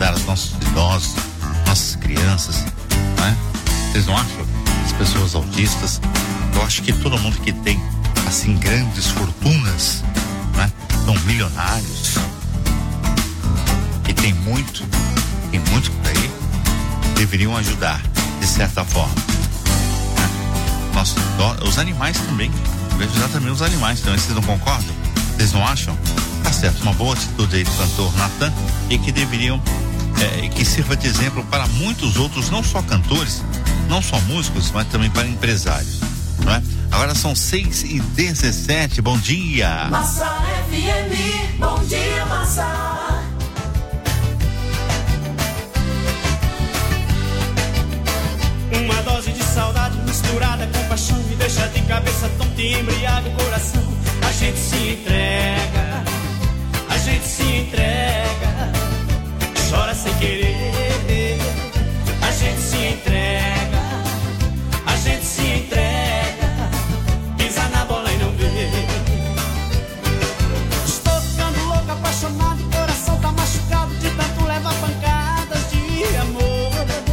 ajudar os nossos idosos, nossas crianças, né? Vocês não acham? As pessoas autistas. Eu acho que todo mundo que tem, assim, grandes fortunas, né? São milionários, que tem muito por aí, deveriam ajudar, de certa forma. Né? Os animais também. Deve ajudar também os animais também. Vocês não concordam? Vocês não acham? Tá certo, uma boa atitude aí do cantor Natan, e que deveriam, que sirva de exemplo para muitos outros, não só cantores, não só músicos, mas também para empresários, não é? Agora são 6h17, bom dia. Massa FM, bom dia, Massa. Uma dose de saudade misturada com paixão me deixa de cabeça tonta e embriaga o coração. A gente se entrega, a gente se entrega, chora sem querer. A gente se entrega, a gente se entrega, pisa na bola e não vê. Estou ficando louco, apaixonado, o coração tá machucado de tanto levar pancadas de amor.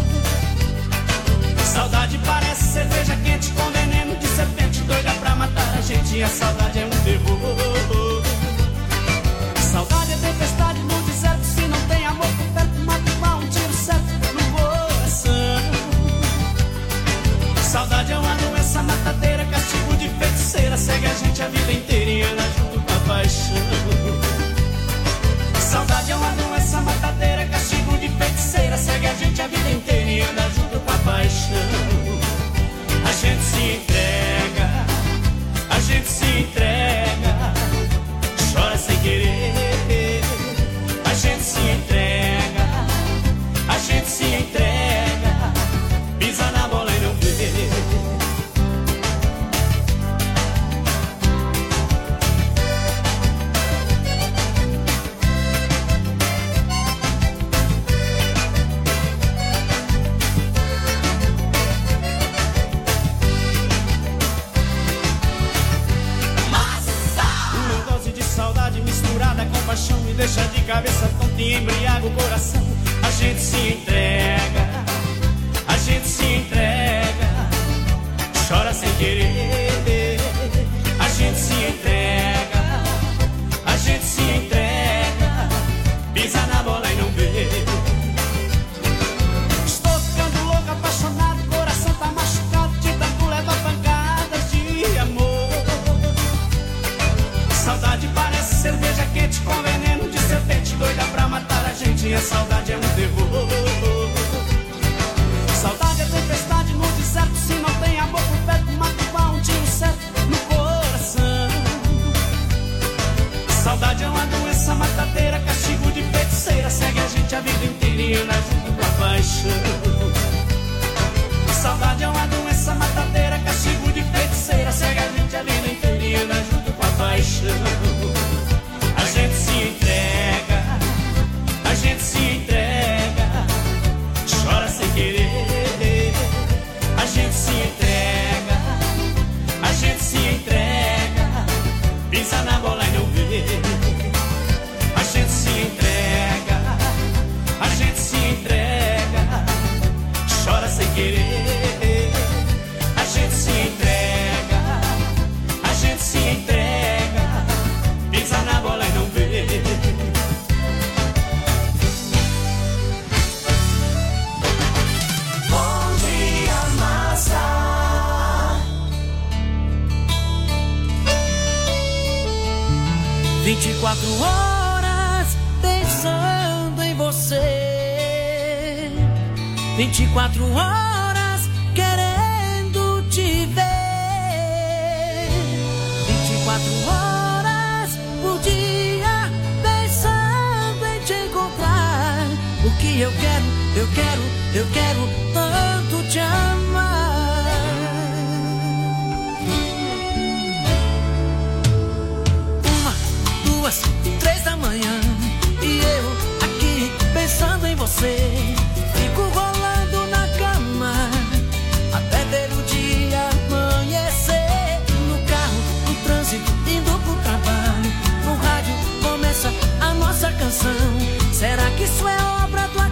Saudade parece cerveja quente com veneno de serpente, doida pra matar a gente, e a saudade é um terror. Saudade é tempestade no deserto, se não tem amor por perto, mata igual um tiro certo no coração. Saudade é uma doença matadeira, castigo de feiticeira, segue a gente a vida inteira e anda junto com a paixão. Saudade é uma doença matadeira, castigo de feiticeira, segue a gente a vida inteira e anda junto com a paixão. A gente se entrega, a gente se entrega, chora sem querer. A gente se entrega, a gente se entrega, pisa na bola e não vê. Misturada com paixão me deixa de cabeça tonta e embriaga o coração. A gente se entrega, a gente se entrega, chora sem querer. A gente se entrega, a gente se entrega, pisa na bola e não vê. Estou ficando louco, apaixonado, o coração tá machucado de tanto levar pancadas de amor. Saudade parece cerveja quente com veneno de serpente, doida pra matar a gente, e a saudade é um terror. Saudade é tempestade no deserto, se não tem amor por perto, mata igual um tiro certo no coração. Saudade é uma doença matadeira, castigo de feiticeira, segue a gente a vida inteira e anda junto com a paixão. Saudade é uma doença matadeira, castigo de feiticeira, segue a gente a vida inteira e anda junto com a paixão. A gente se entrega, a gente se entrega, chora sem querer. A gente se entrega, a gente se entrega, pisa na bola e não vê. A gente se entrega, a gente se entrega, chora sem querer. A gente se entrega, a gente se entrega, pisa na bola e não vê. Bom dia, Massa. 24 horas pensando em você, 24 horas querendo te ver, 24 horas por dia pensando em te encontrar. O que eu quero tanto te amar. 1, 2, 3 da manhã e eu aqui pensando em você. Fico rolando na cama até ver o dia amanhecer. No carro, no trânsito, indo pro trabalho, no rádio começa a nossa canção. Será que isso é obra do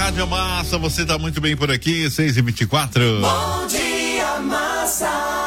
Rádio Massa, você tá muito bem por aqui, 6h24. Bom dia, Massa.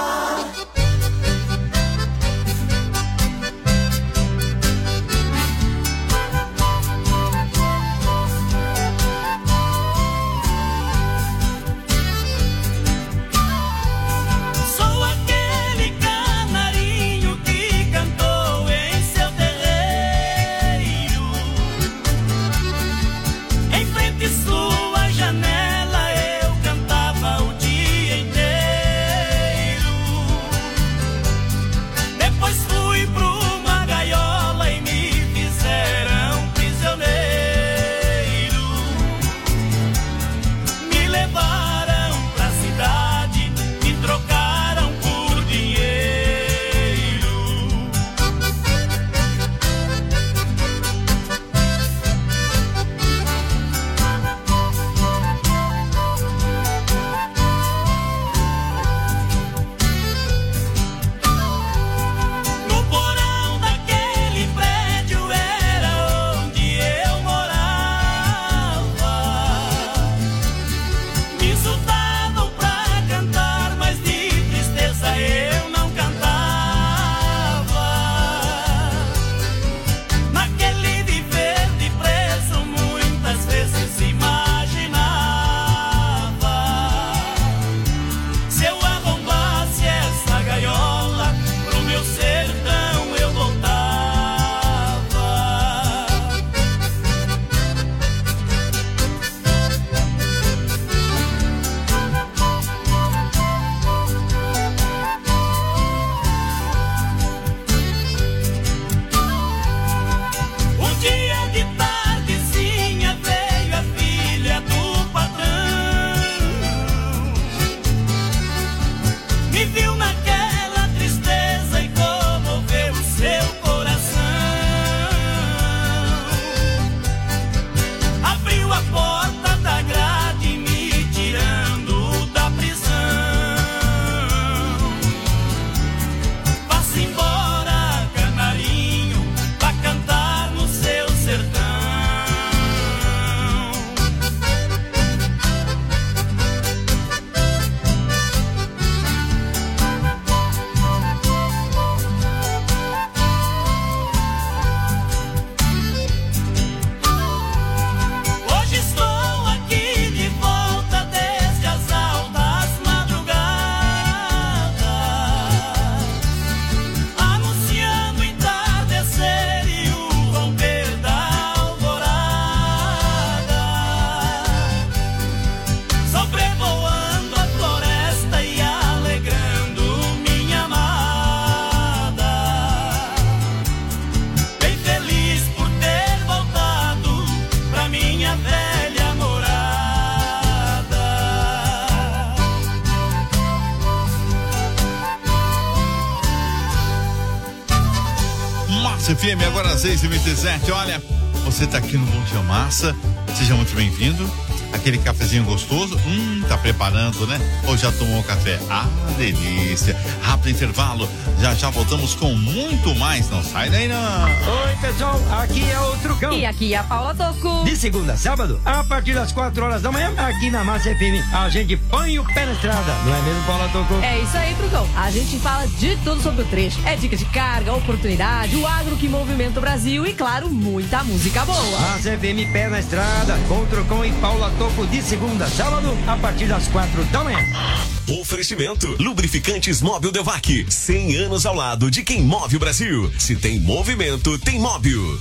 FM, agora 6h27. Olha, você tá aqui no Bom Dia Massa, seja muito bem-vindo. Aquele cafezinho gostoso, tá preparando, né? Ou já tomou o café? Ah, delícia. Rápido intervalo, já voltamos com muito mais, não sai daí não. Oi pessoal, aqui é o Trucão. E aqui é a Paula Toco. De segunda a sábado, a partir das 4 horas da manhã, aqui na Massa FM, a gente põe o pé na estrada, não é mesmo, Paula Toco? É isso aí, Trucão. A gente fala de tudo sobre o trecho. É dica de carga, oportunidade, o agro que movimenta o Brasil e, claro, muita música boa. Massa FM, pé na estrada, com o Trucão e Paula Toco de segunda a sábado, a partir das 4 da manhã. Oferecimento: Lubrificantes Móbil Devac, 100 anos ao lado de quem move o Brasil. Se tem movimento, tem móvel.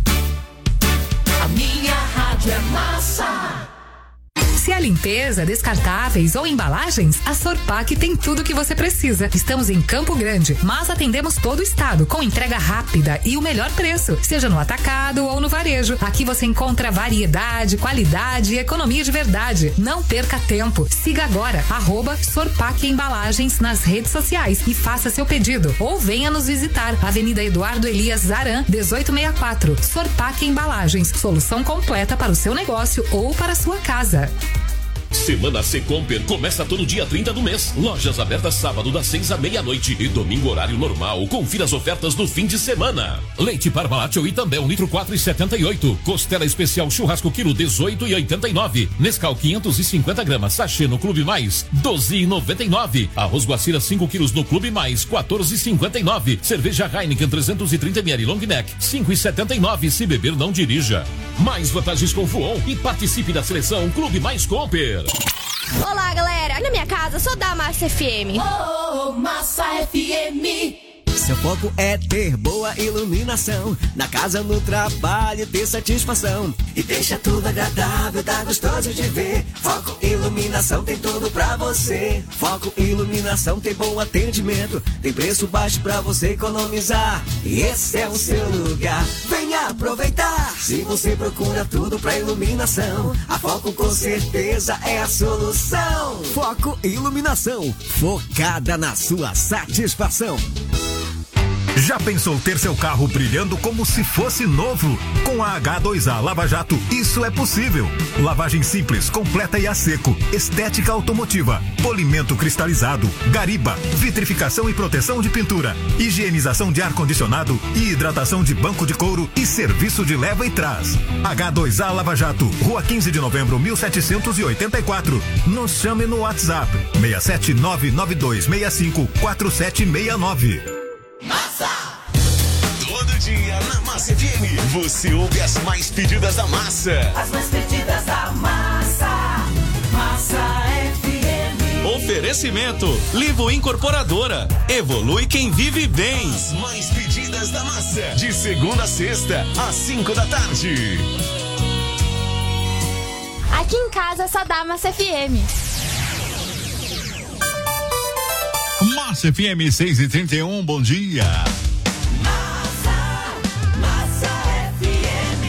A minha rádio é Massa. Se é limpeza, descartáveis ou embalagens, a Sorpac tem tudo o que você precisa. Estamos em Campo Grande, mas atendemos todo o estado com entrega rápida e o melhor preço, seja no atacado ou no varejo. Aqui você encontra variedade, qualidade e economia de verdade. Não perca tempo. Siga agora @Sorpac Embalagens nas redes sociais e faça seu pedido. Ou venha nos visitar. Avenida Eduardo Elias Zaran, 1864. Sorpac Embalagens, solução completa para o seu negócio ou para a sua casa. Semana Secomper começa todo dia 30 do mês. Lojas abertas sábado das 6 à meia-noite e domingo horário normal. Confira as ofertas do fim de semana. Leite Parmalat ou Itambé 1 litro 4,78. Costela especial churrasco quilo 18,89. Nescau 550 gramas sachê no Clube Mais 12,99. Arroz Guacira 5 quilos no Clube Mais 14,59. Cerveja Heineken 330 ml Long Neck 5,79. Se beber não dirija. Mais vantagens com Fuon e participe da seleção Clube Mais Comper. Olá, galera. Na minha casa sou da Massa FM. Massa FM. Seu foco é ter boa iluminação. Na casa, no trabalho, ter satisfação. E deixa tudo agradável, tá gostoso de ver. Foco Iluminação tem tudo pra você. Foco Iluminação tem bom atendimento. Tem preço baixo pra você economizar. E esse é o seu lugar. Venha aproveitar. Se você procura tudo pra iluminação, a Foco com certeza é a solução. Foco Iluminação. Focada na sua satisfação. Já pensou ter seu carro brilhando como se fosse novo? Com a H2A Lava Jato, isso é possível. Lavagem simples, completa e a seco, estética automotiva, polimento cristalizado, gariba, vitrificação e proteção de pintura, higienização de ar-condicionado e hidratação de banco de couro e serviço de leva e trás. H2A Lava Jato, Rua 15 de Novembro, 1784. Nos chame no WhatsApp 67992654769. Massa! Todo dia na Massa FM, você ouve as mais pedidas da massa. As mais pedidas da massa. Massa FM. Oferecimento Livo Incorporadora. Evolui quem vive bem. As mais pedidas da massa. De segunda a sexta, às 5 da tarde. Aqui em casa só dá Massa FM. Massa FM 6h31, bom dia. Massa FM.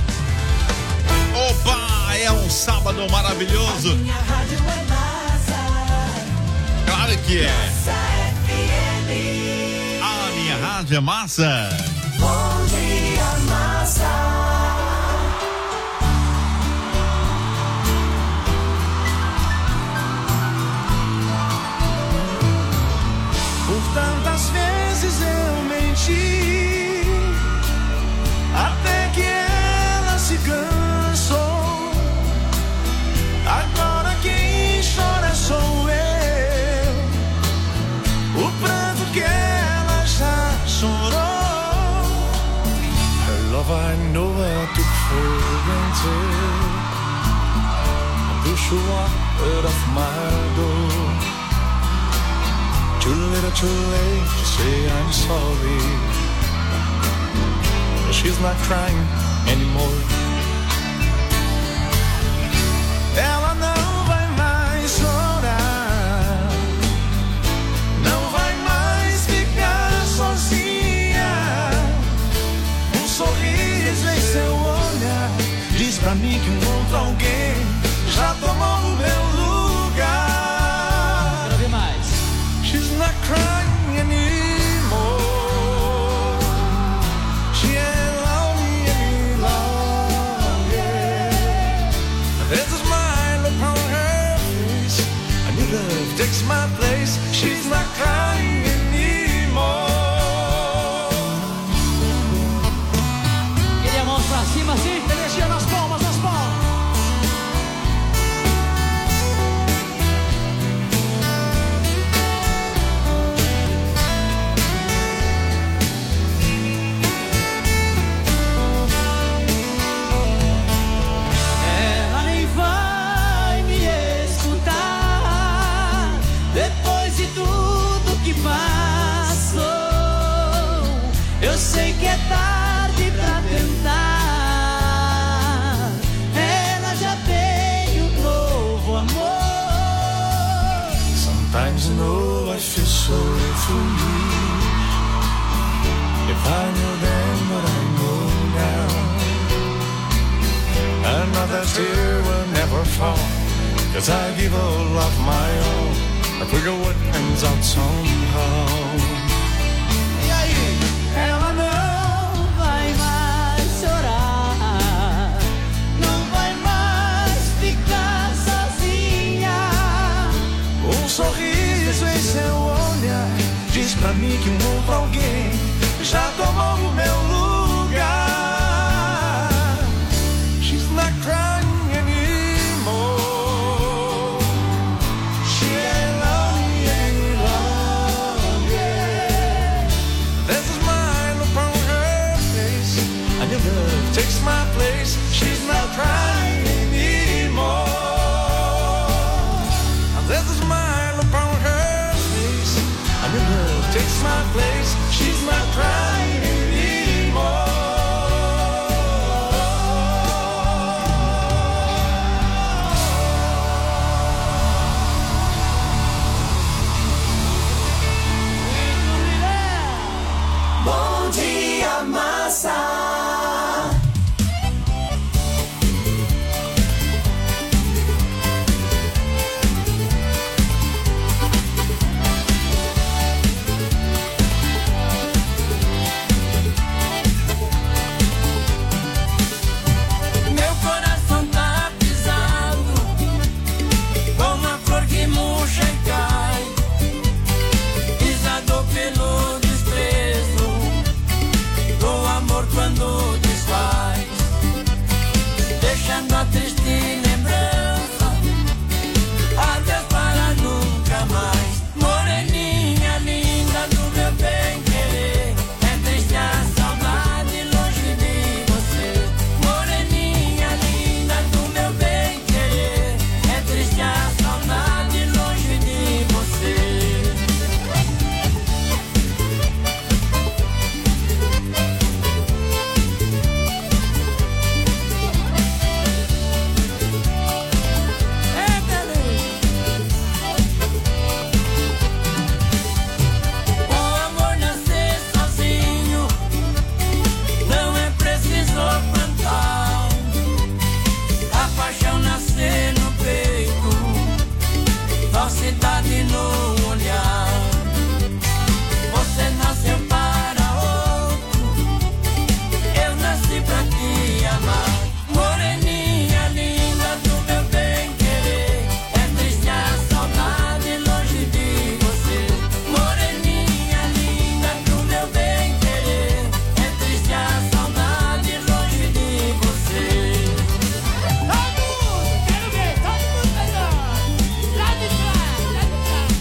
Opa, é um sábado maravilhoso. Minha rádio é massa. Claro que é. Massa FM. A minha rádio é massa. Bom dia, massa. Tantas vezes eu menti, até que ela se cansou. Agora quem chora sou eu, o pranto que ela já chorou. Her love I know I took for granted, and she walked off my door. Too little, too late to say I'm sorry. She's not crying anymore. Ela não vai mais chorar, não vai mais ficar sozinha. Um sorriso em seu olhar diz pra mim que um outro alguém já tomou o meu lugar. Quero ver mais. She's not crying anymore. She ain't lonely any longer. There's a smile upon her face. A new love takes my place. She's not crying anymore. Queria mãos pra cima assim, mexendo nas palmas, nas palmas. Eu sei que é tarde pra tentar. Ela já tem um novo amor. Sometimes I know I feel sorry for you. If I knew then what I know now, another tear will never fall. 'Cause I give all of my all. I figure what ends out somehow. Ela não vai mais chorar, não vai mais ficar sozinha. and your love takes my place. She's not crying anymore. There's a smile upon her face, and your love takes my place. She's not crying anymore. Bom dia, massa. Meu coração tá pisado, como a flor que murcha e cai, pisado pelo desprezo do amor quando desfaz, deixando a triste lembrança, adeus para nunca mais. Moreninha linda do meu bem querer, é triste a saudade longe de você. Moreninha linda do meu bem querer, é triste a saudade longe de você. O amor nascer sozinho, não é preciso plantar. A paixão nascer no peito, falsidade no olhar. Você nasceu para outro, eu nasci pra te amar. Moreninha linda do meu bem querer, é triste a saudade longe de você. Moreninha linda do meu bem querer, é triste a saudade longe de você. Quero ver, todo mundo pegando. Lá de trás, lá de trás.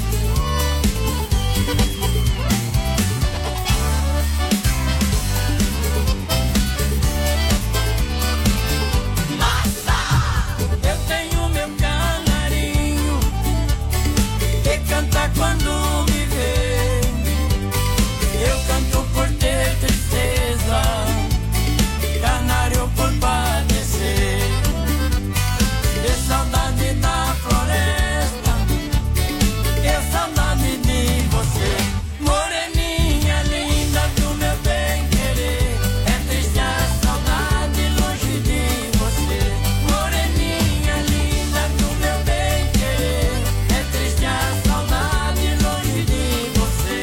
Eu tenho meu canarinho que canta quando me vê. Eu canto por ter tristeza, canário por padecer. De saudade da floresta, eu saudade de você. Moreninha linda do meu bem querer, é triste a saudade longe de você. Moreninha linda do meu bem querer, é triste a saudade longe de você.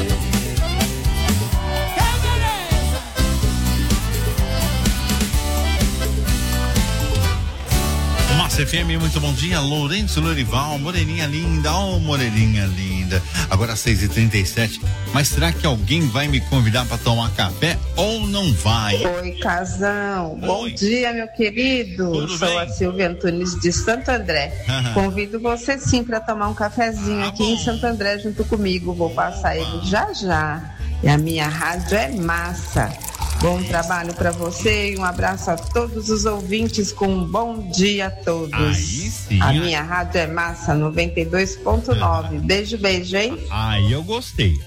Que beleza! Massa FM, muito bom dia. Lourenço Lorival, Moreninha linda, oh Moreninha linda. Agora 6h37. Mas será que alguém vai me convidar para tomar café ou não vai? Oi, Casão. Bom dia, meu querido. Tudo Sou bem? a Silvia Antunes de Santo André. Aham. Convido você sim para tomar um cafezinho aqui em Santo André junto comigo. Vou passar ele já já. E a minha rádio é massa. Bom trabalho para você e um abraço a todos os ouvintes com um bom dia a todos. Aí sim. A minha rádio é massa 92.9. Beijo, beijo, hein? Aí eu gostei.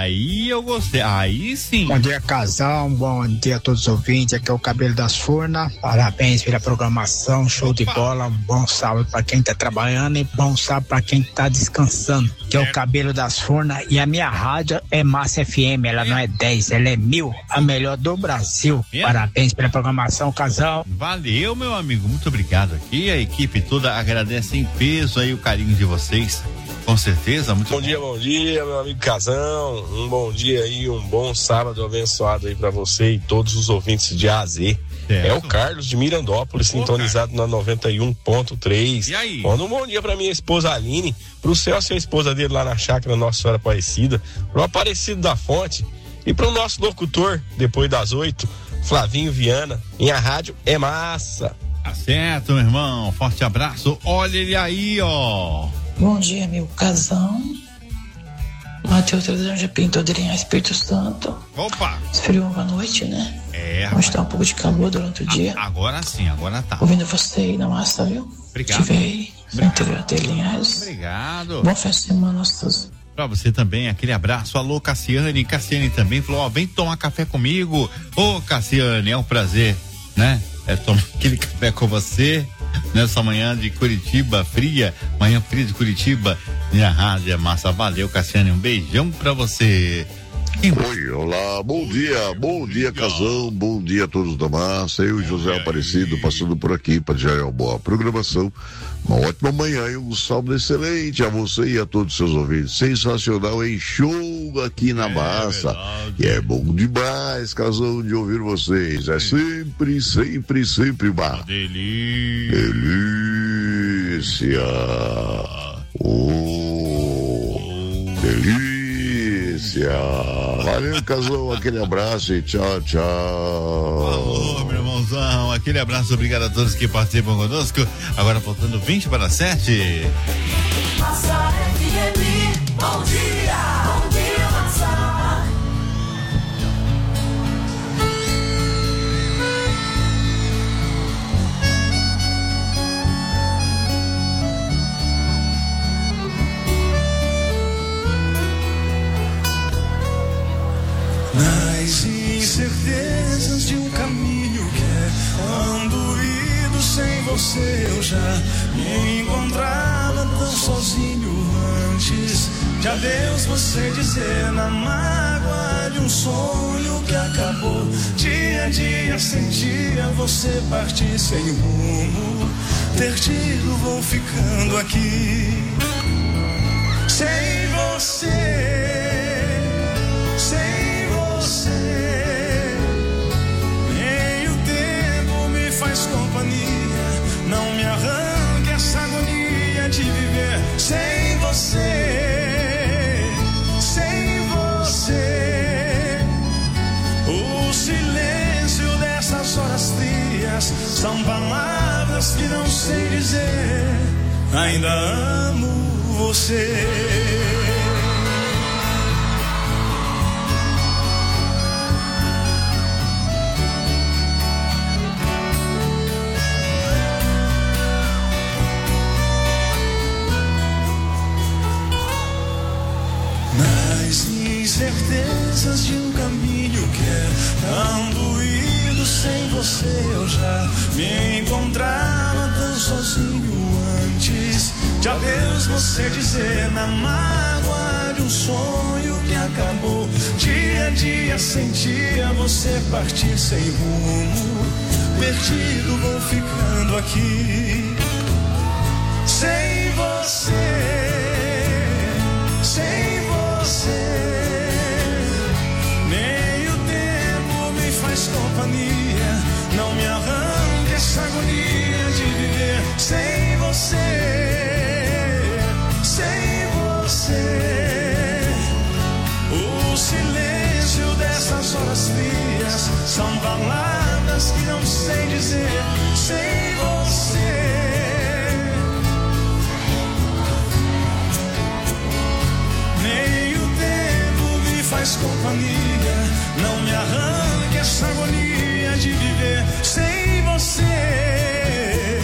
Aí sim. Bom dia, casal. Bom dia a todos os ouvintes. Aqui é o Cabelo das Furnas. Parabéns pela programação. Show de bola. Um bom sábado para quem tá trabalhando e bom sábado para quem tá descansando. Que é o Cabelo das Furnas. E a minha rádio é Massa FM. Ela não é 10, ela é 1000. A melhor do Brasil. Parabéns pela programação, casal. Valeu, meu amigo. Muito obrigado aqui. A equipe toda agradece em peso aí o carinho de vocês. Com certeza, muito bom dia, meu amigo Casão. Um bom dia aí, um bom sábado abençoado aí pra você e todos os ouvintes de A a Z. É o Carlos de Mirandópolis, sintonizado na 91.3. E aí? Manda um bom dia pra minha esposa Aline, pro Celso e a esposa dele lá na chácara Nossa Senhora Aparecida, pro Aparecido da Fonte e pro nosso locutor, depois das 8, Flavinho Viana. Minha rádio é massa. Tá certo, meu irmão. Forte abraço. Olha ele aí, ó. Bom dia, meu casão. Matheus Trajano de Pinto, Adriano Espírito Santo. Opa! Esfriou uma noite, né? Hoje tá um pouco de calor durante o dia. Agora sim, agora tá. Ouvindo você aí na massa, viu? Obrigado. Estive aí no interior de Linhares. Obrigado. Bom fim de semana, todos. Pra você também, aquele abraço. Alô, Cassiane. Cassiane também falou, vem tomar café comigo. Ô, Cassiane, é um prazer, né? Tomar aquele café com você nessa manhã de Curitiba fria, manhã fria de Curitiba. Minha rádio é massa. Valeu, Cassiane. Um beijão pra você. Oi, olá, bom dia, Casão, bom dia a todos da massa. Eu, José Aparecido, passando por aqui para desejar uma boa programação, uma ótima manhã e um sábado excelente a você e a todos os seus ouvintes. Sensacional, em show aqui na massa. E é bom demais, Casão, de ouvir vocês. É sempre uma delícia. Delícia. Valeu, Casão, aquele abraço e tchau. Alô, meu irmãozão, aquele abraço, obrigado a todos que participam conosco. Agora faltando 20 para 7. Massa FM, bom dia, Massa. Nas incertezas de um caminho que ando indo sem você, eu já me encontrava tão sozinho antes de adeus você dizer, na mágoa de um sonho que acabou. Dia a dia sentia você partir sem rumo, perdido vou ficando aqui sem você. Sem você, nem o tempo me faz companhia. Não me arranque essa agonia de viver sem você, sem você. O silêncio dessas horas frias são palavras que não sei dizer. Ainda amo você. Certezas de um caminho que ando indo sem você, eu já me encontrava tão sozinho antes de adeus você dizer, na mágoa de um sonho que acabou. Dia a dia sentia você partir sem rumo, perdido vou ficando aqui sem você, sem você. Companhia, não me arranque essa agonia de viver sem você, sem você. O silêncio dessas horas frias são palavras que não sei dizer. Sem você, nem o tempo me faz companhia. Não me arranque essa agonia de viver sem você.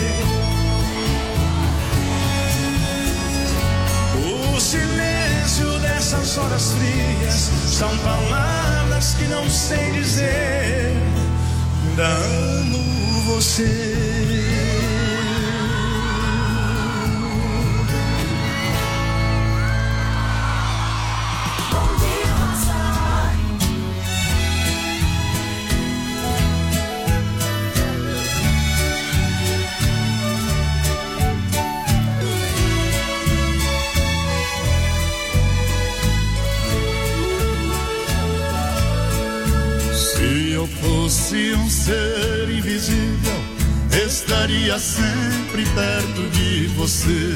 O silêncio dessas horas frias são palavras que não sei dizer. Ainda amo você. Se eu fosse um ser invisível, estaria sempre perto de você,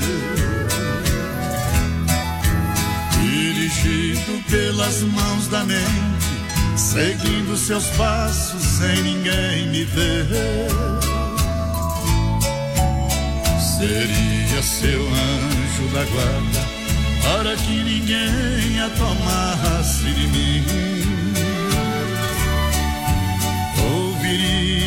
dirigido pelas mãos da mente, seguindo seus passos sem ninguém me ver. Seria seu anjo da guarda para que ninguém a tomasse de mim.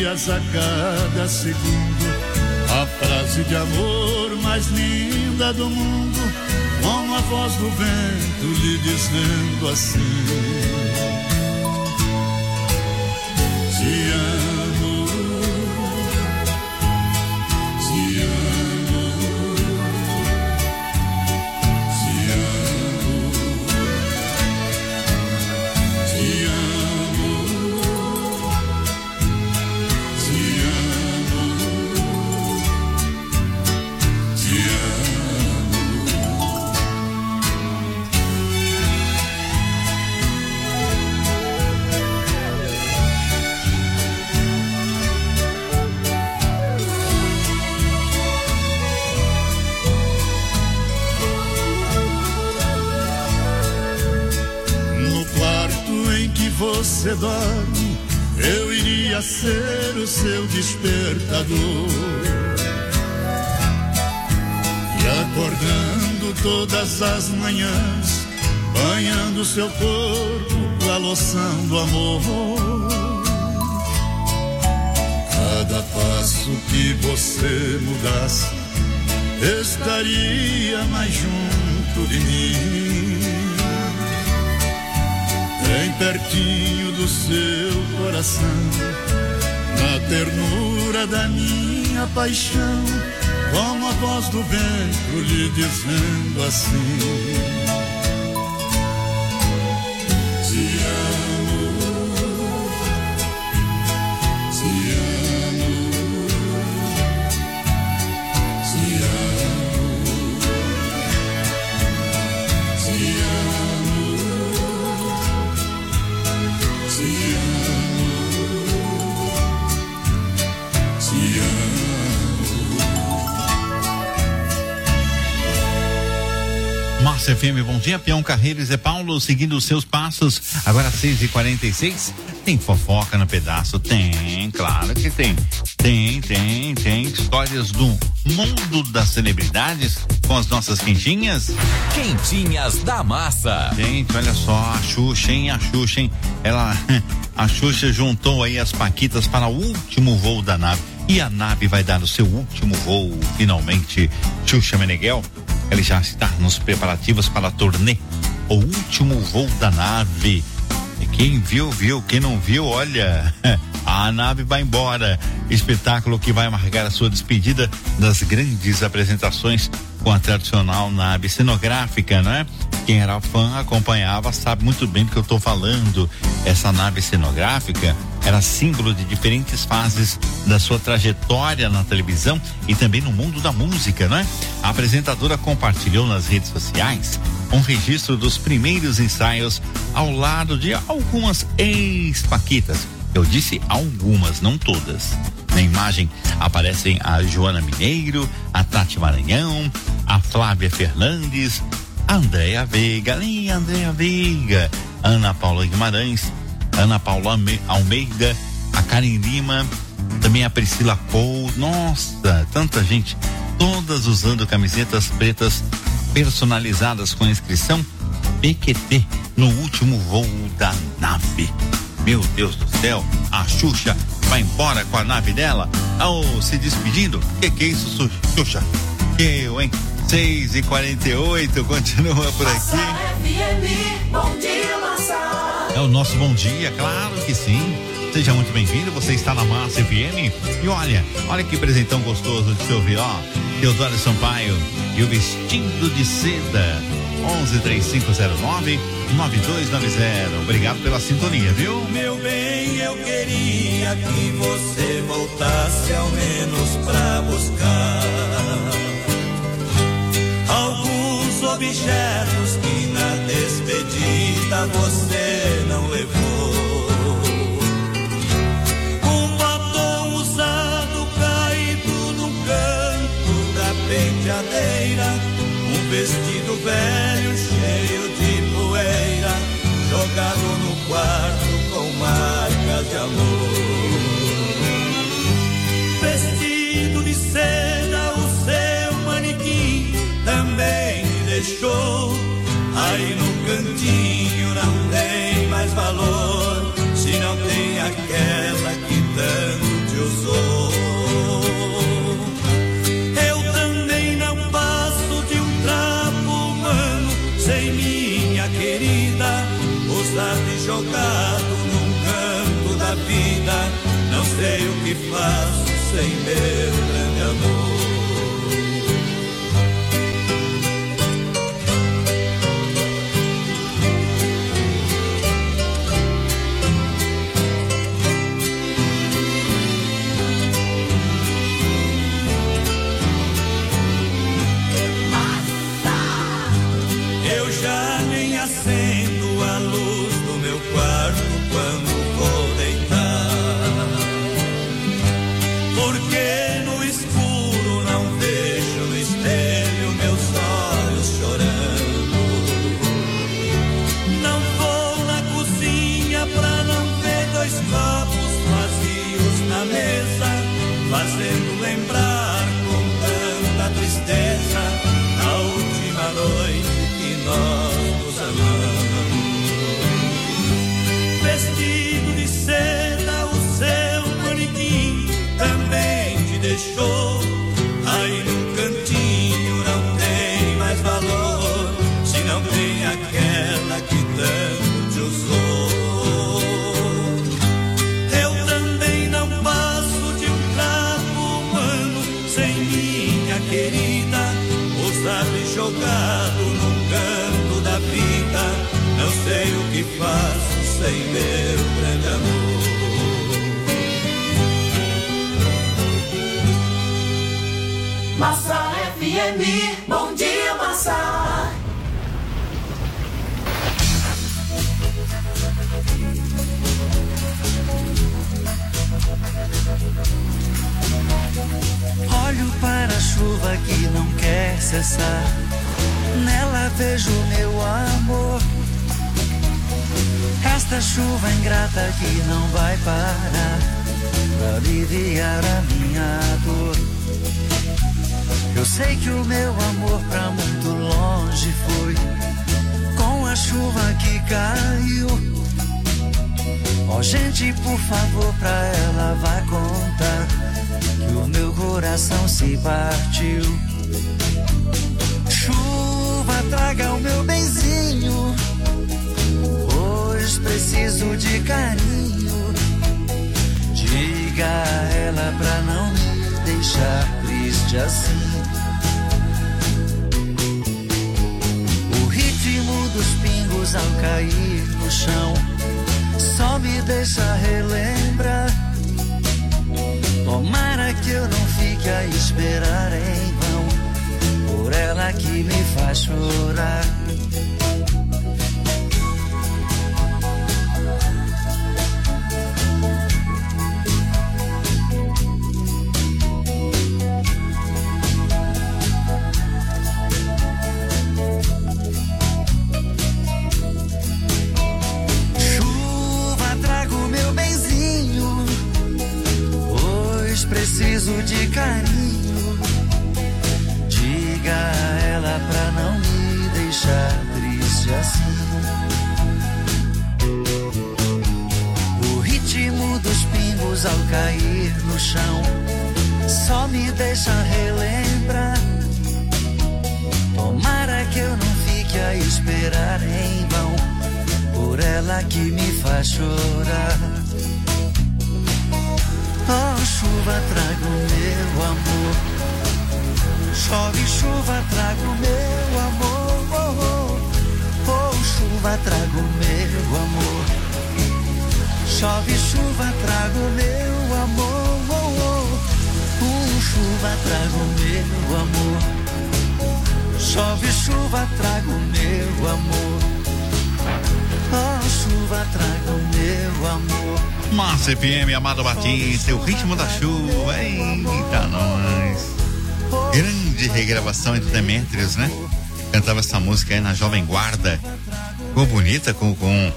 dias a cada segundo. A frase de amor mais linda do mundo, com a voz do vento lhe dizendo assim: te amo, te amo, te amo, te amo, te amo, te amo. No quarto em que você dorme, eu iria ser o seu despertador. E acordando todas as manhãs, banhando seu corpo com a loção do amor. Cada passo que você mudasse, estaria mais junto de mim, bem pertinho do seu coração, na ternura da minha paixão, como a voz do vento lhe dizendo assim: te amo, te amo, te amo, te amo, te amo, te amo. Márcia FM, bom dia. Peão Carreiro e Zé Paulo seguindo os seus passos. Agora 6h46. Tem fofoca no pedaço? Tem, claro que tem. Tem histórias do mundo das celebridades com as nossas quentinhas. Quentinhas da Massa. Gente, olha só, a Xuxa, hein? A Xuxa juntou aí as paquitas para o último voo da nave. E a nave vai dar o seu último voo, finalmente. Xuxa Meneghel, ele já está nos preparativos para a turnê O Último Voo da Nave. E quem viu, viu. Quem não viu, olha, a nave vai embora. Espetáculo que vai marcar a sua despedida das grandes apresentações com a tradicional nave cenográfica, não é? Quem era fã, acompanhava, sabe muito bem do que eu estou falando. Essa nave cenográfica era símbolo de diferentes fases da sua trajetória na televisão e também no mundo da música, né? A apresentadora compartilhou nas redes sociais um registro dos primeiros ensaios ao lado de algumas ex-paquitas. Eu disse algumas, não todas. Na imagem aparecem a Joana Mineiro, a Tati Maranhão, a Flávia Fernandes, a Andréa Veiga, Ana Paula Guimarães, Ana Paula Almeida, a Karen Lima, também a Priscila Cole. Nossa, tanta gente, todas usando camisetas pretas personalizadas com a inscrição PQT no último voo da nave. Meu Deus do céu, a Xuxa vai embora com a nave dela? Se despedindo? Que é isso, Xuxa? Eu, hein? 6h48, continua por aqui. Bom dia, Massa. É o nosso bom dia, claro que sim. Seja muito bem-vindo, você está na Massa FM. E olha que presentão gostoso de se ouvir, ó. Teodoro Sampaio e o Vestido de Seda. 113509-9290. Obrigado pela sintonia, viu? Meu bem, eu queria que você voltasse ao menos pra buscar alguns objetos que na despedida você não levou. Um batom usado caído num canto da penteadeira, um vestido velho cheio de poeira, jogado no quarto com marcas de amor. Vestido de seda, o seu manequim também me deixou. Aí no cantinho não tem mais valor, se não tem aquela que tanto te o que faço sem meu grande amor. Eu já nem acendo a luz do meu quarto quando vou deitar, porque no escuro não vejo no espelho meus olhos chorando. Não vou na cozinha pra não ver dois copos vazios na mesa, fazendo lembrar com tanta tristeza a última noite nós nos amamos. Vestido de seda, o seu manequim também te deixou. Aí no cantinho não tem mais valor, se não tem aquela que tanto te usou. Eu também não passo de um trapo humano sem minha querida, ousado e jogado num canto da vida, não sei o que faço sem meu grande amor. Massa FM, bom dia, Massa. Olho para a chuva que não quer cessar, nela vejo meu amor. Esta chuva ingrata que não vai parar pra aliviar a minha dor. Eu sei que o meu amor pra muito longe foi com a chuva que caiu. Ó, gente, por favor, pra ela vai contar que o meu coração se partiu. Chuva, traga o meu benzinho, pois preciso de carinho. Diga a ela pra não me deixar triste assim. O ritmo dos pingos ao cair no chão só me deixa relembrar. Tomara que eu não fique a esperar em vão por ela que me faz chorar. Chuva, traga o meu benzinho, pois preciso de carinho. Diga a ela pra não me deixar triste assim. O ritmo dos pingos ao cair no chão só me deixa relembrar. Tomara que eu não fique a esperar em vão por ela que me faz chorar. Oh, chuva, traga o meu amor. Chove, chuva, traga o meu amor. Oh, oh, oh, chuva, traga o meu amor. Chove, chuva, traga o meu amor. Oh, oh, chuva, traga o meu amor. Chove, chuva, traga o meu amor. Oh, chuva, traga o meu amor. Massa FM, Amado Batista, o ritmo da chuva. Eita, nós. Grande regravação entre Demétrios, né? Cantava essa música aí na Jovem Guarda. Ficou bonita com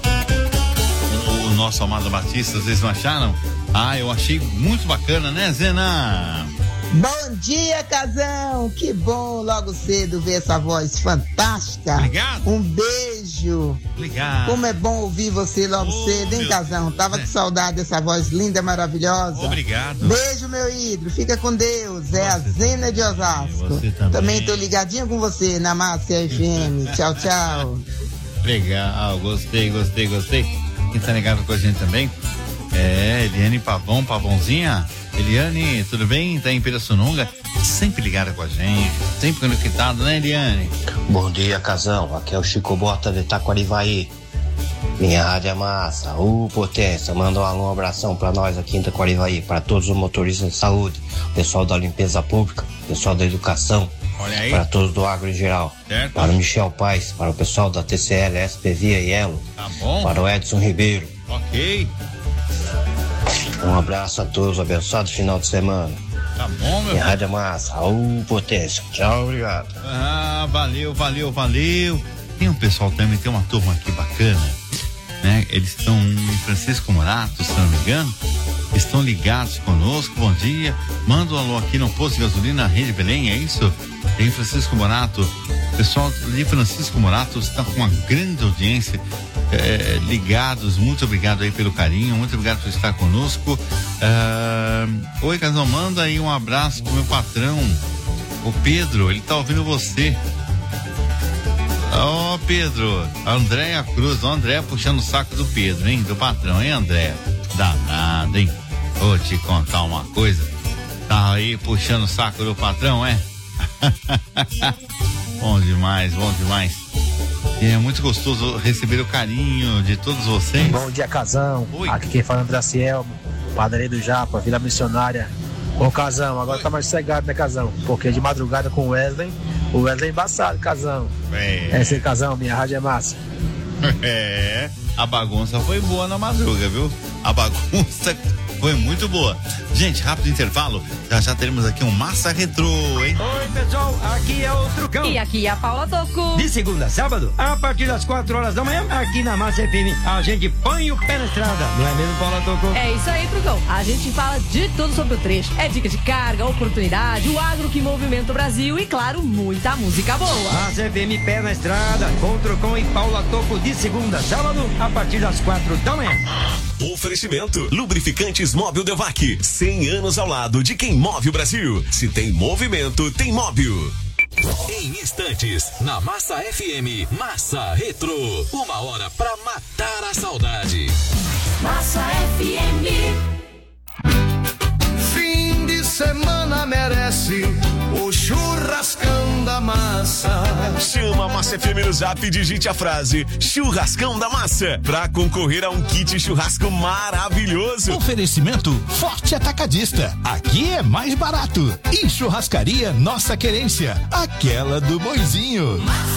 o nosso Amado Batista, vocês não acharam? Ah, eu achei muito bacana, né, Zena? Bom dia, Casão. Que bom logo cedo ver essa voz fantástica. Obrigado. Um beijo. Obrigado. Como é bom ouvir você logo cedo, hein, Casão? Tava com saudade dessa voz linda, maravilhosa. Obrigado. Beijo, meu ídolo. Fica com Deus. É a Zena de Osasco. Você também tô ligadinho com você na Massa FM. Tchau, tchau. Legal, gostei. Quem tá ligado com a gente também Eliane Pavãozinha. Eliane, tudo bem? Tá em Pirassununga, sempre ligada com a gente, sempre conectado, né, Eliane? Bom dia, Casão. Aqui é o Chico Bota de Taquarivaí. Minha rádio é massa. Potência. Manda um abração pra nós aqui em Taquarivaí, para todos os motoristas de saúde, pessoal da limpeza pública, pessoal da educação, para todos do agro em geral. Certo. Para o Michel Paes, para o pessoal da TCL, SPVia e Elo. Tá bom. Para o Edson Ribeiro. Ok. Um abraço a todos, abençoado final de semana. Tá bom, meu. Minha rádio é massa. Potência. Tchau, obrigado. Valeu. Tem um pessoal também, tem uma turma aqui bacana, né? Eles estão em Francisco Morato, se não me engano, estão ligados conosco. Bom dia, manda um alô aqui no posto de gasolina Rede Belém, é isso? Em Francisco Morato, pessoal de Francisco Morato está com uma grande audiência, ligados. Muito obrigado aí pelo carinho, muito obrigado por estar conosco. Oi, Casal, manda aí um abraço pro meu patrão, o Pedro, ele tá ouvindo você. Pedro, Andréia Cruz, André puxando o saco do Pedro, hein? Do patrão, hein, André? Danado, hein? Vou te contar uma coisa. Tá aí puxando o saco do patrão, é? Bom demais. E é muito gostoso receber o carinho de todos vocês. Bom dia, Casão. Oi. Aqui quem fala é André Ciel, padaria do Japa, Vila Missionária. Ô, Casão, agora tá mais sossegado, né, Casão? Porque de madrugada com o Wesley é embaçado, Casão. Esse Casão, minha rádio é massa. A bagunça foi boa na madruga, viu? A bagunça foi muito boa. Gente, rápido intervalo, já teremos aqui um Massa Retrô, hein? Oi, pessoal, aqui é o Trucão. E aqui é a Paula Toco. De segunda a sábado, a partir das 4 horas da manhã, aqui na Massa FM, a gente põe o pé na estrada, não é mesmo, Paula Toco? É isso aí, Trucão. A gente fala de tudo sobre o trecho. É dica de carga, oportunidade, o agro que movimenta o Brasil e, claro, muita música boa. Massa FM, pé na estrada, com Trucão e Paula Toco, de segunda a sábado, a partir das 4 da manhã. Oferecimento: Lubrificantes Móbil Delvac, 100 anos ao lado de quem move o Brasil. Se tem movimento, tem Móbil. Em instantes, na Massa FM, Massa Retrô. 1 hora pra matar a saudade. Massa FM. Fim de semana merece o churrascão da massa. Chama a Massa FM no Zap e digite a frase Churrascão da Massa pra concorrer a um kit churrasco maravilhoso. Oferecimento Forte Atacadista. Aqui é mais barato. E Churrascaria Nossa Querência, aquela do Boizinho.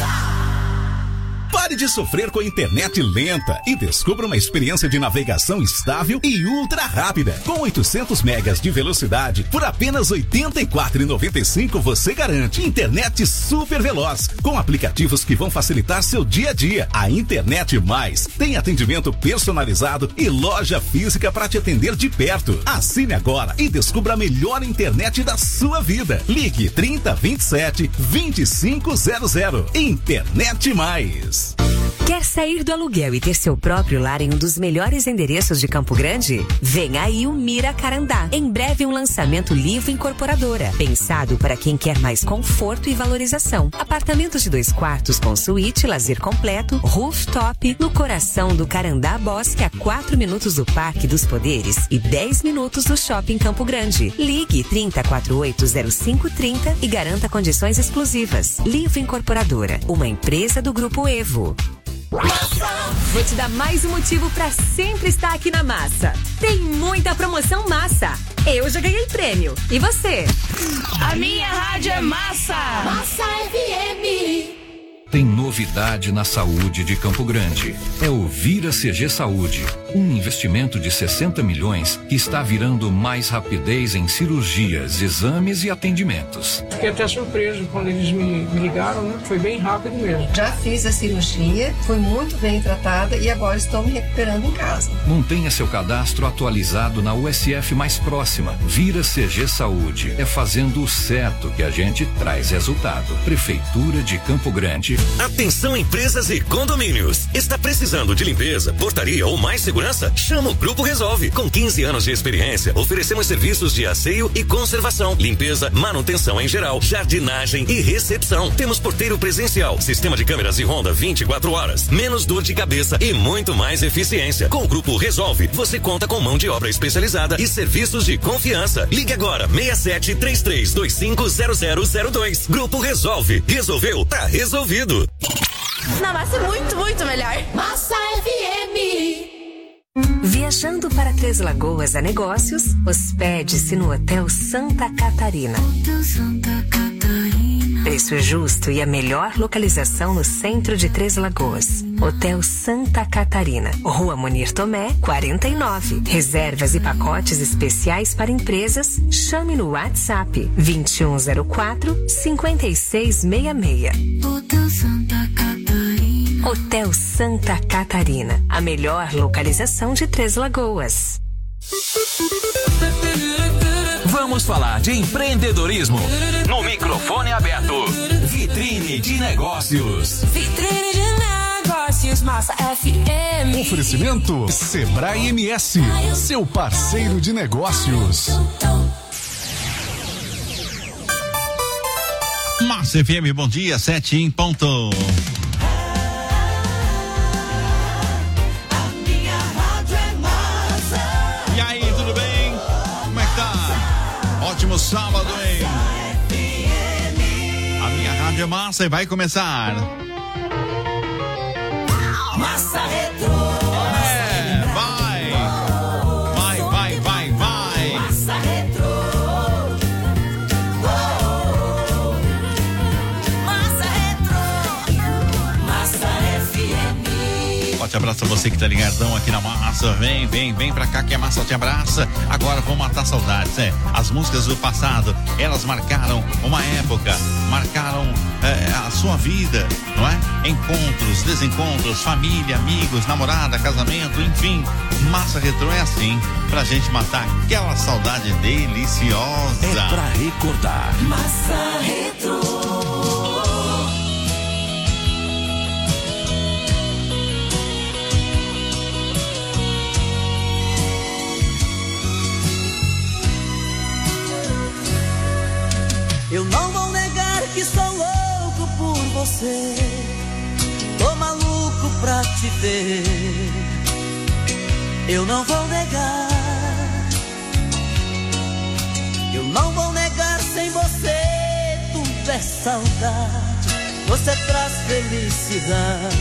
Pare de sofrer com a internet lenta e descubra uma experiência de navegação estável e ultra rápida. Com 800 megas de velocidade, por apenas R$ 84,95 você garante internet super veloz, com aplicativos que vão facilitar seu dia a dia. A Internet Mais tem atendimento personalizado e loja física para te atender de perto. Assine agora e descubra a melhor internet da sua vida. Ligue 3027 2500. Internet Mais. Quer sair do aluguel e ter seu próprio lar em um dos melhores endereços de Campo Grande? Vem aí o Mira Carandá. Em breve um lançamento Livro Incorporadora, pensado para quem quer mais conforto e valorização. Apartamentos de 2 quartos com suíte, lazer completo, rooftop, no coração do Carandá Bosque, a 4 minutos do Parque dos Poderes e 10 minutos do Shopping Campo Grande. Ligue 30480530 e garanta condições exclusivas. Livro Incorporadora, uma empresa do Grupo Evo. Vou te dar mais um motivo pra sempre estar aqui na Massa. Tem muita promoção massa. Eu já ganhei prêmio. E você? A minha rádio é massa. Massa FM. Tem novidade na saúde de Campo Grande. É o Vira CG Saúde, um investimento de 60 milhões que está virando mais rapidez em cirurgias, exames e atendimentos. Fiquei até surpreso quando eles me ligaram, né? Foi bem rápido mesmo. Já fiz a cirurgia, foi muito bem tratada e agora estou me recuperando em casa. Mantenha seu cadastro atualizado na USF mais próxima. Vira CG Saúde. É fazendo o certo que a gente traz resultado. Prefeitura de Campo Grande. cidade. Atenção empresas e condomínios. Está precisando de limpeza, portaria ou mais segurança? Chama o Grupo Resolve. Com 15 anos de experiência, oferecemos serviços de asseio e conservação, limpeza, manutenção em geral, jardinagem e recepção. Temos porteiro presencial, sistema de câmeras e ronda 24 horas, menos dor de cabeça e muito mais eficiência. Com o Grupo Resolve, você conta com mão de obra especializada e serviços de confiança. Ligue agora, 6733250002. Grupo Resolve. Resolveu? Tá resolvido. Na massa é muito, muito melhor. Massa FM. Viajando para Três Lagoas a negócios, hospede-se no Hotel Santa Catarina. Preço justo e a melhor localização no centro de Três Lagoas. Hotel Santa Catarina, Rua Munir Tomé, 49. Reservas e pacotes especiais para empresas. Chame no WhatsApp 2104-5666. Hotel Santa Catarina. Hotel Santa Catarina, a melhor localização de Três Lagoas. Vamos falar de empreendedorismo no microfone aberto. Vitrine de Negócios. Vitrine de Negócios, Massa FM. Oferecimento Sebrae MS, seu parceiro de negócios. Massa FM, bom dia, 7 em ponto. E aí, tudo bem? Como é que tá? Ótimo sábado, hein? A minha rádio é massa e vai começar. Massa Retro. Vai. Massa Retro. Massa Retro. Massa FM. Forte abraço a você que tá ligadão aqui na massa. Vem pra cá que a massa te abraça. Agora vamos matar saudades, As músicas do passado, elas marcaram uma época, marcaram a sua vida, não é? Encontros, desencontros, família, amigos, namorada, casamento, enfim. Massa Retro é assim, pra gente matar aquela saudade deliciosa. É pra recordar. Massa Retro. Eu não vou negar que sou louco por você. Tô maluco pra te ver. Eu não vou negar. Eu não vou negar, sem você tudo é saudade. Você traz felicidade.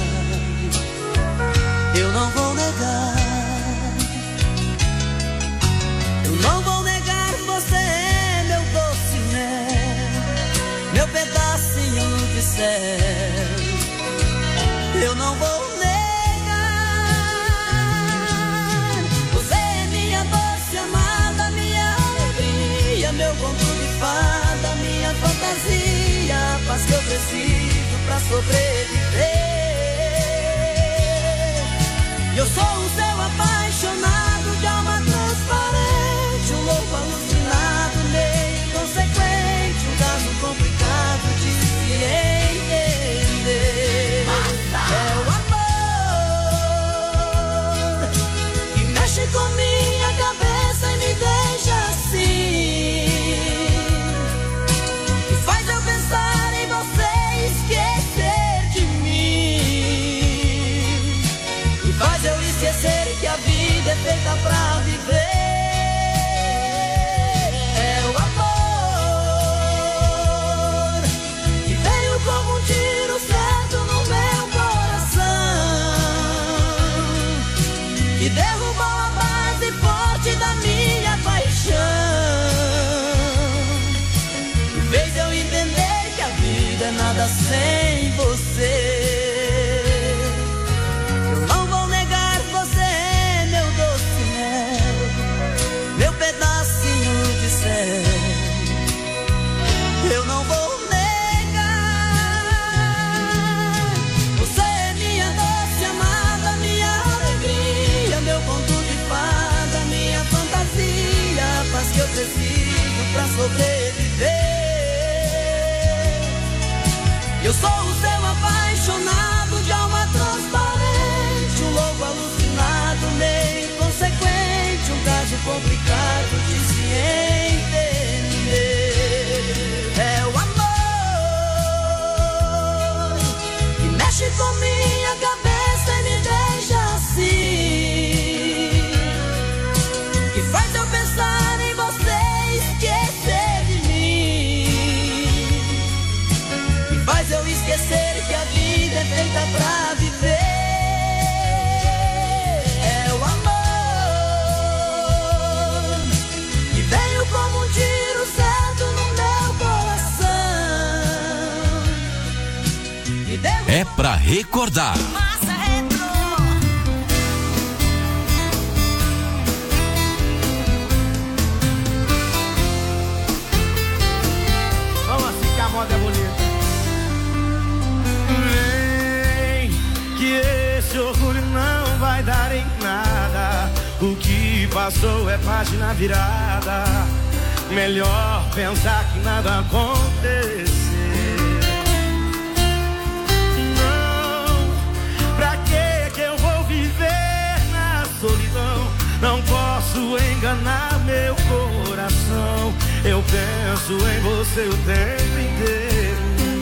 Eu não vou negar. Eu não vou negar, você é meu doce mel, meu pedacinho de céu. Eu não vou negar. Você é minha doce amada, minha alegria, meu conto de fada, minha fantasia, a paz que eu preciso pra sobreviver. Eu sou o seu apaixonado de alma transparente, um louco alucinado, meio inconsequente, um caso complicado de se entender. É o amor que mexe com minha cabeça e me deixa assim, que faz eu pensar em você e esquecer de mim, que faz eu esquecer que a vida é feita pra viver. É o amor que veio como um tiro certo no meu coração, que derrubou a base forte da minha paixão, que fez eu entender que a vida é nada sem você. Eu não vou negar, você é meu doce mel, meu pedacinho de céu. Eu não vou negar. Você é minha doce amada, minha alegria, meu conto de fada, minha fantasia, a paz que eu preciso pra sobreviver. Eu sou o seu apaixonado apaixonado de alma transparente, um louco alucinado, meio inconsequente, um caso complicado de se entender. É o amor que mexe com minha cabeça e me deixa assim, que faz eu pensar em você e esquecer de mim, que faz eu esquecer que a vida é feita pra viver. É o amor que veio como um tiro certo no meu coração e deu... É pra recordar. Vamos assim que a moda é bonita. Vem, que esse orgulho não vai dar em nada. O que passou é página virada. Melhor pensar que nada aconteceu. Não, pra que eu vou viver na solidão? Não posso enganar meu coração. Eu penso em você o tempo inteiro.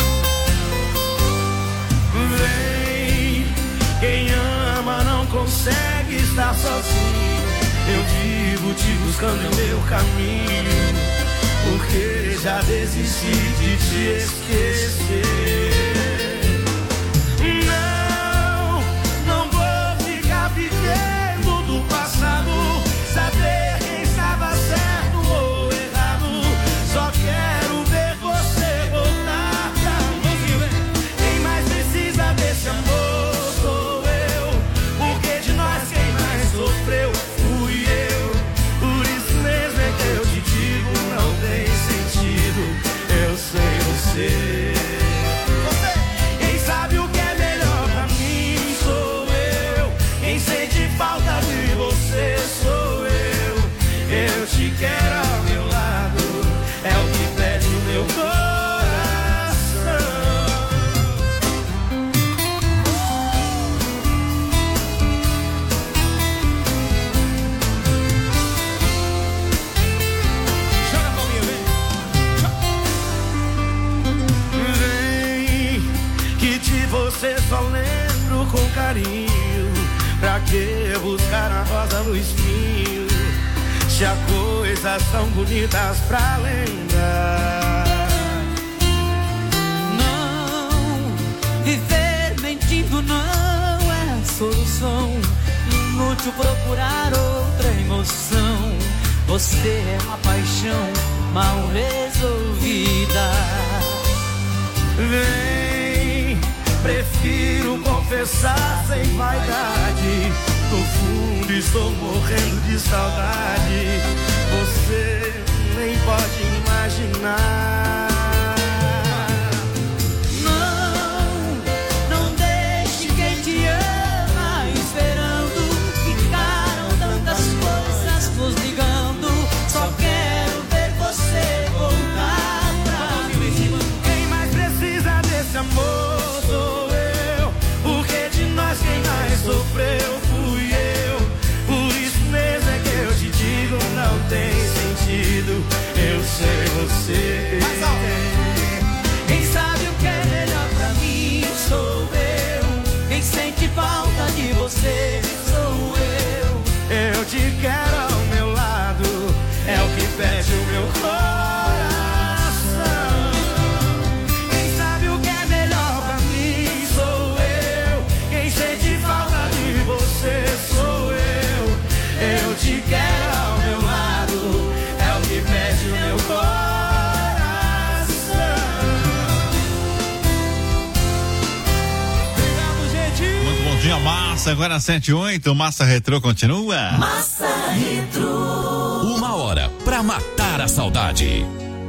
Vem, quem ama não consegue estar sozinho. Eu vivo te buscando em meu caminho, porque já desisti de te esquecer. Não, não vou ficar vivendo do passado, saber quem estava certo ou errado. Só quero ver você voltar pra mim. Quem mais precisa desse amor sou eu, porque de nós quem mais sofreu fui eu. Por isso mesmo é que eu te digo, não tem sentido, eu sei você. Quem sabe o que é melhor pra mim sou eu, quem sente falta de você sou eu. Eu te quero ao meu lado, é o que pede o meu coração. Joga a palminha, vem. Vem, que de você só lembro com carinho. Pra que buscar a rosa no espinho, se há coisas tão bonitas pra lembrar? Não, viver mentindo não é a solução. Inútil procurar outra emoção. Você é uma paixão mal resolvida. Vem, prefiro confessar sem vaidade. No fundo estou morrendo de saudade. Você nem pode imaginar. Não, não deixe quem te ama esperando. Ficaram tantas coisas nos ligando. Só quero ver você voltar pra mim. Quem mais precisa desse amor sou eu, porque de nós quem mais sofreu fui eu. Por isso mesmo é que eu te digo, não tem sentido, eu sei você. Quem sabe o que é melhor pra mim sou eu, quem sente falta de você sou eu. Eu te quero ao meu lado, é o que pede o meu coração. Quem sabe o que é melhor pra mim sou eu, quem sente falta de você sou eu. Eu te quero ao meu lado, é o que pede o meu coração. Obrigado, gente. Muito bom dia, Massa. Agora 7h08, Massa Retrô continua. Massa Retrô. 1 hora pra matar a saudade.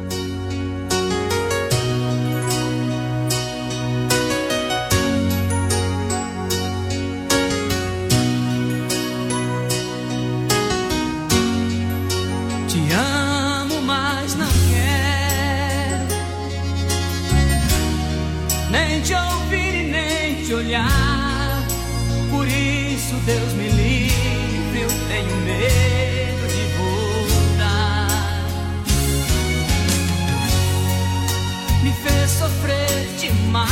Te amo, mas não quero nem te ouvir e nem Deus me livre, eu tenho medo de voltar. Me fez sofrer demais,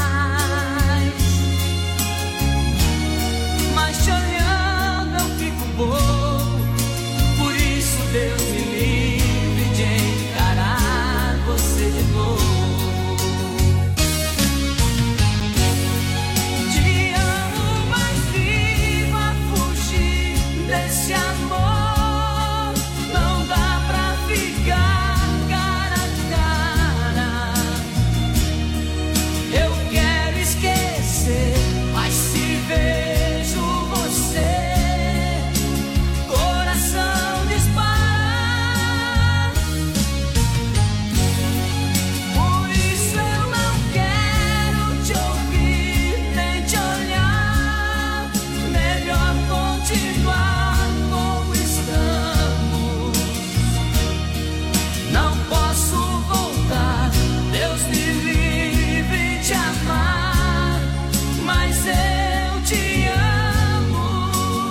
mas te olhando eu fico bobo. Por isso Deus me livre de encarar você de novo. Desse amor não dá pra ficar cara a cara. Eu quero esquecer, mas se vejo você, coração dispara. Por isso eu não quero te ouvir nem te olhar. Melhor continuar. Não posso voltar, Deus me livre de amar, mas eu te amo.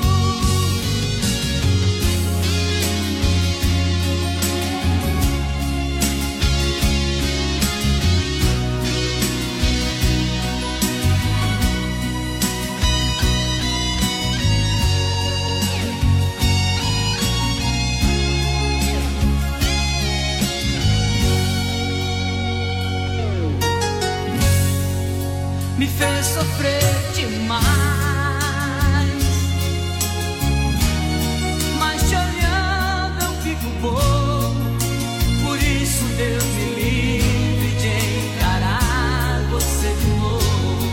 Me fez sofrer demais, mas te olhando eu fico bobo. Por isso Deus me livre de encarar você de novo.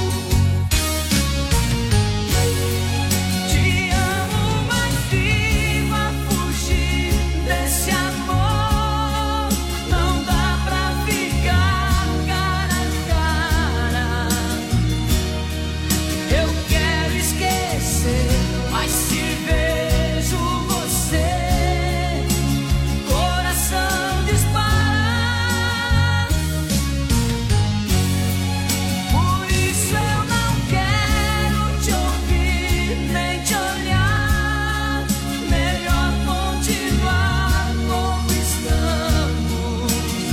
Te amo, mas viva fugir desse amor. Não dá pra ficar cara a cara. Eu quero esquecer, mas se vejo você, coração dispara. Por isso eu não quero te ouvir nem te olhar. Melhor continuar como estamos.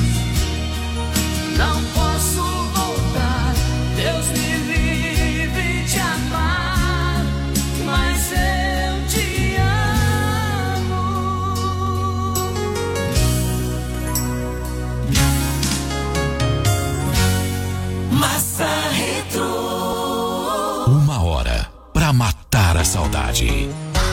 Não posso voltar, Deus me livre de amar, mas eu te amo. Massa Retro. 1 hora pra matar a saudade.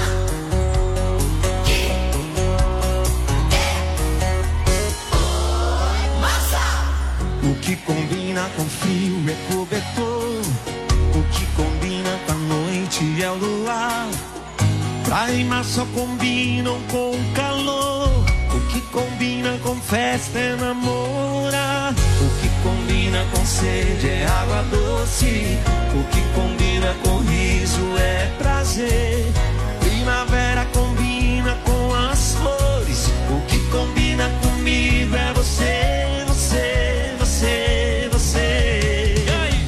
O que combina com frio é cobertor. O que combina com a noite é o luar. Praia e mar só combinam com o calor. O que combina com festa é namorar. O que combina com sede é água doce. O que combina com riso é prazer. Primavera combina com as flores. O que combina comigo é você, você, você, você. E aí?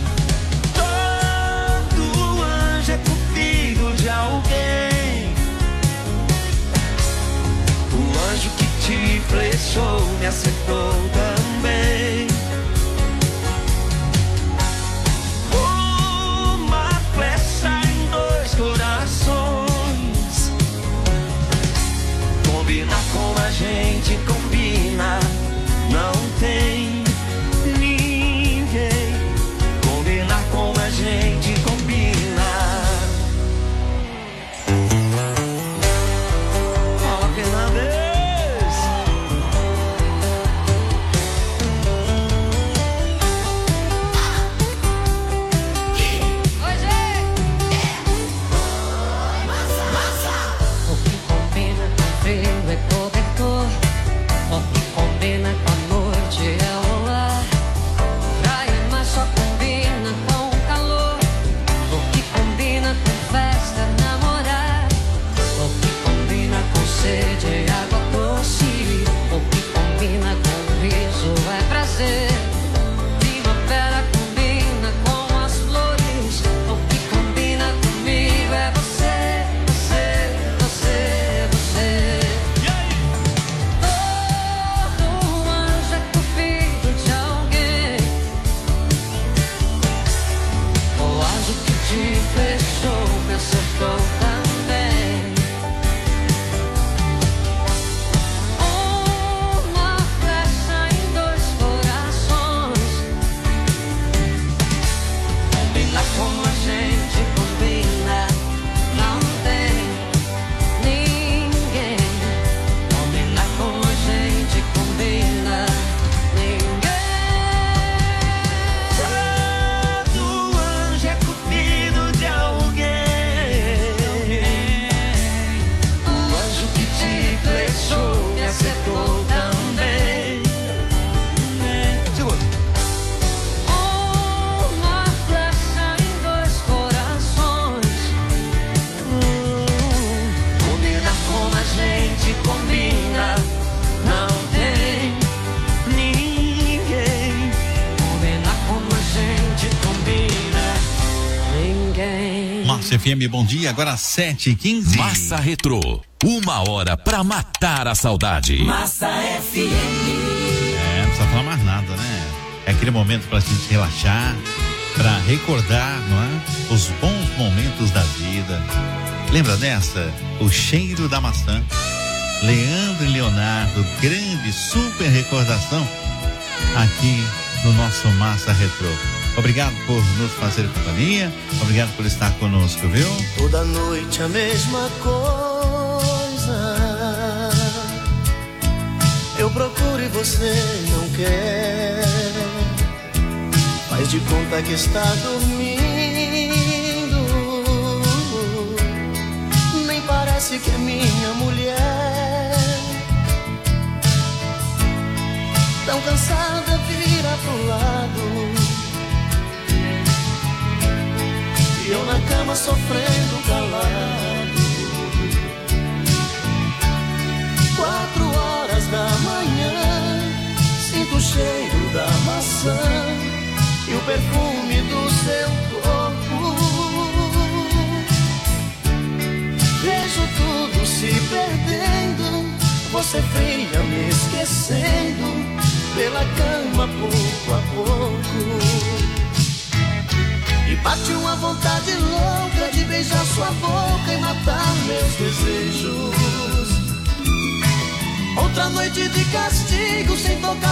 Todo anjo é cupido de alguém. O anjo que te flechou me acertou também. Uma flecha em 2 corações. Combinar com a gente combina. Não tem ninguém. Combinar com a gente combina. Fala, Fernandes. Massa FM, bom dia, agora 7h15. Massa Retrô, 1 hora pra matar a saudade. Massa FM. Não precisa falar mais nada, né? É aquele momento pra gente relaxar, pra recordar, não é? Os bons momentos da vida. Lembra dessa? O cheiro da maçã. Leandro e Leonardo, grande, super recordação aqui no nosso Massa Retrô. Obrigado por nos fazer companhia, obrigado por estar conosco, viu? Toda noite a mesma coisa, eu procuro e você não quer, faz de conta que está dormindo, nem parece que é minha mulher, tão cansada vira pro lado, e eu na cama sofrendo calado. 4h da manhã, sinto o cheiro da maçã e o perfume do seu corpo. Vejo tudo se perdendo, você fria me esquecendo, pela cama pouco a pouco. E bate uma vontade louca de beijar sua boca e matar meus desejos. Outra noite de castigo sem tocar